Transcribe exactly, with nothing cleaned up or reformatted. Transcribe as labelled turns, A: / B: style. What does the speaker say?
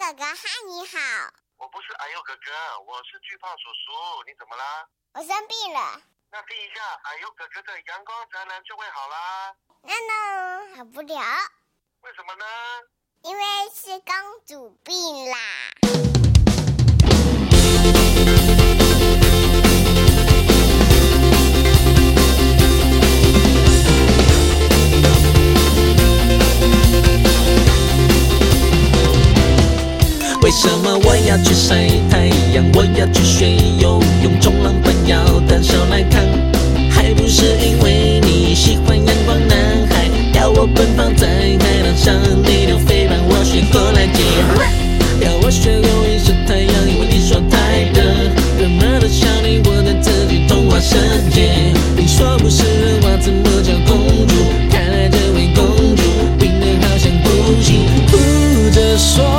A: 哥哥，嗨，你好。
B: 我不是哎呦哥哥，我是巨胖叔叔，你怎么啦？
A: 我生病了。
B: 那听一下哎呦哥哥的阳光宅男就会好啦。
A: 那呢，好不了。
B: 为什么呢？
A: 因为是公主病啦。
C: 为什么我要去晒太阳？我要去学游泳，冲浪板要单手来扛，还不是因为你喜欢阳光男孩，要我奔跑在海浪上，你就非让我学过来接。要我学游泳晒太阳，因为你说太热，热热的想你，我在自己童话世界。你说不是人话，怎么叫公主？看来这位公主病得好像不行，哭着说。